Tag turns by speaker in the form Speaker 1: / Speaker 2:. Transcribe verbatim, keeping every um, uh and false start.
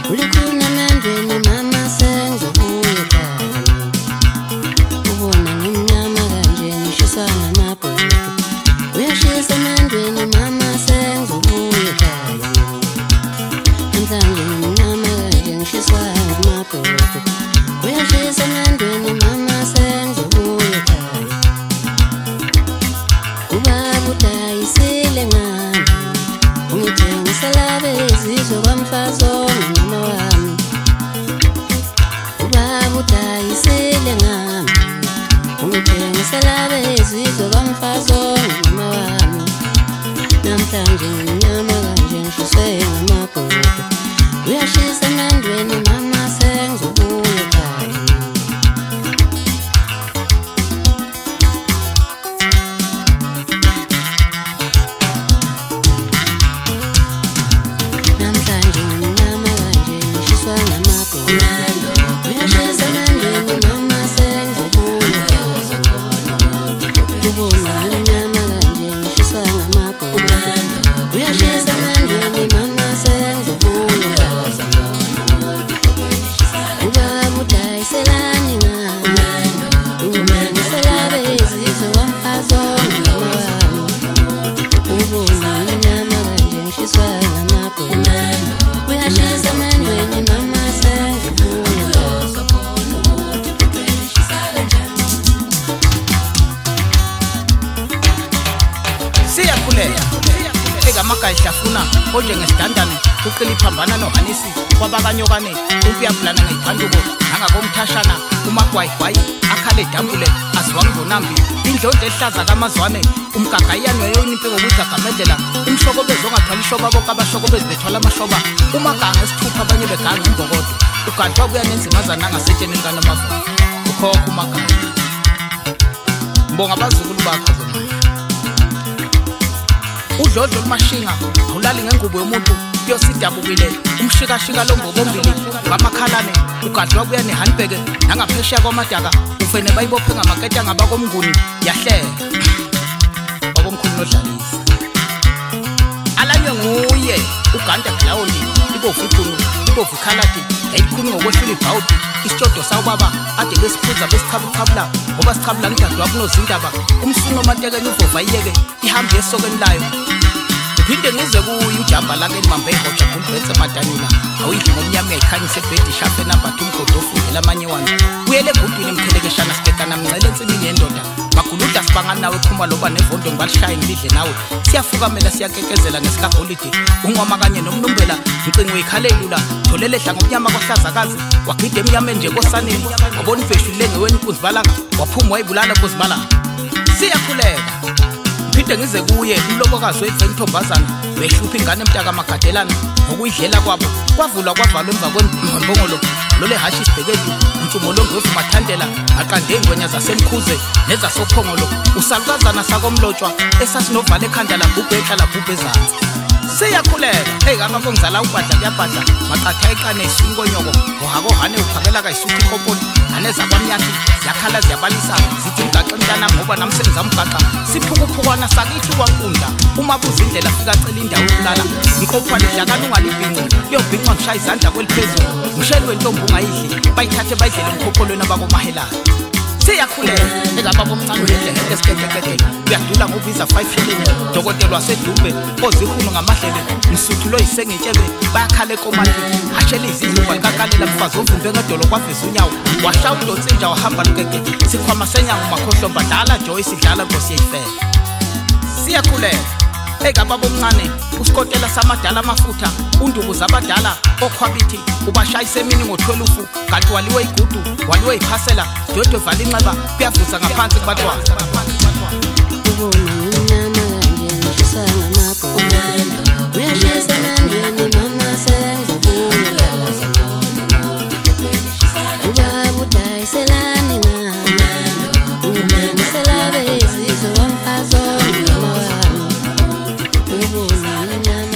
Speaker 1: ulikhuna emendweni mama sengizobuya ekhaya. Ubona ngimnyama kanje ngishisa ngamabhuku. Uyashisa emendweni mama sengizobuya ekhaya. Namhlanje ngimnyama kanje ngishiswa ngamabhuku. Uyashisa emendweni mama sengizobuya ekhaya. Ubaba udayisile ngami, ungithengisela bezizwe kwamfazi ongumama wami. Ubaba udayisile ngami, ungithengisela bezizwe kwamfazi ongumama wami. Namhlanje ngimnyama kanje ngishiswe ngamabhuku. Uyashisa emendweni mama sengizobuya ekhaya. Namhlanje ngimnyama kanje ngishiswa ngamabhuku. Uyashisa emendweni mama sengizobuya ekhaya. Ubona ngimnyama kanje ngishiswa ngamabhuku. Uyashisa emendweni mama sengizobuya ekhaya. Ubaba udayiselani ngami, ungithengisela bezizwe kwamfazi ongumama wami. Ubona ngimnyama kanje ngishiswa ngamabhuku. Uyashisa emendweni mama sengizobuya ekhaya.
Speaker 2: Siyakhuleka ekamagaya hlafuna onjengesidandane uqila iphambana nohanisi kwabakanyokane umpiyabulana ngeyiphanduko nangakomthashana umagwayigwayi akhale dambule aziwangibonambi indlonto ehlaza kamazwane umgagayiyane yoyinimpe ngokuyigagamedlela umhloko bezongathwala ishoba bonke abashoko bezibethwala amashoba umaganga esithupha abanye beganga imbokodo ugadwa kuya nenzimazana angasetsheni kanamavuni ukhokha umaganga mbonga abazukulu bakho udlodlo lumashinga awulali ngengubo yomuntu yosidabukile umshikashika lombobombili ngamakhalane ugadwa kuya nehandbeke nangaphesheya kwamadaka ufene bayibophe ngamaketya ngabakomnguni yahleka obomkhulu nodlalisa alanywe nguye uganda glawundi ibovu ikhulu ibovu ikhaladi yayikhuni ngokwehlula ibhawudi isitshodo sawubaba ade besiphuza besichabukhabula ngoba sichabula ngidadwa kunozindaba umsuno omantekeni uvova iyeke ihambe esokeni layo phinde ngize kuye ujamba lake nimambe ihoja kumbhenze madanila awuyidli ngomnyama uyayikhanyisa ebhedi shafe number two umgodo ofundela amanye wani uyele egudwini emkhelekeshana sikekana mncele ensimini yendoda maguluda sibangani nawe ephuma loba nevondo ngibalishaya ngilidle nawe siyafukamela siyakekezela ngesikagolide ungoma kanye nomnumbela ngicinga uyikhalelula tholelehla ngomnyama kwahlazakazi wagide emnyameni nje kosaneni wabona ifeshu lengeweni kunzibalanga waphuma wayibulala kuzibalanga siyakhuleka phinde ngize kuye umlobokazi wethentombazana behlupha ingane emtaka magadelana ngokuyidlela kwabo kwavulwa kwavalwa emva kwembongolo lole hashi sibhekeli umtsumolongo wevumathandela maqande ingwenya zasemkhuze nezasophongolo usalukazana sakomlotshwa esasinovale ekhanda labhubhehla labhubhezansi siyakhuleka hey kama kongizala ubadla kuyabhadla maqatha eqane isinkonyoko ohakohane uphakela kayisuthi ikopoli aneza kwamnyathi yakhala ziyabalisa zithi mgaxa mntana ngoba namsenza mgaxa siphukuphukwana sakithi kwankundla uma buza indlela fika cela indawo yokulala ngikopha ledlakala ungalibhinqi liyobhinqwa ngishaya izandla kweliphezulu ngisheli wentombi ungayidli bayithathe bayidlele emkhokholweni abakomahelana siyakhuleka ekaba bomncane ngendlela esikekekeke uyadula ngobiza five shilling dokotela wasedumbe ozihuno ngamadlele msuthulo yisengitshebe bayakhala ekomati ashela izindlu balikalela mfazi ovimbe ngedolo kwaveza unyawo washaya udonsinja wahamba lukeke sikhwama senyango makhohlomba dala Joyce idlala nkosi yeyifela siyakhuleka ekaba bomncane usikotela samadala amafutha unduku zabadala okhwabithi ubashayise emini ngo-twelve kanti waliwe igudu waliwe iphasela dodwe vala inxeba kuyavuza ngaphansi kubatwana
Speaker 1: Ubona ngimnyama kanje ngishisa ngamabhuku. Uyashisa emendweni mama sengizobuya ekhaya. Ubaba udayiselani ngami, ungithengisela bezizwe kwamfazi ongumama wami. Ubona ngimnyama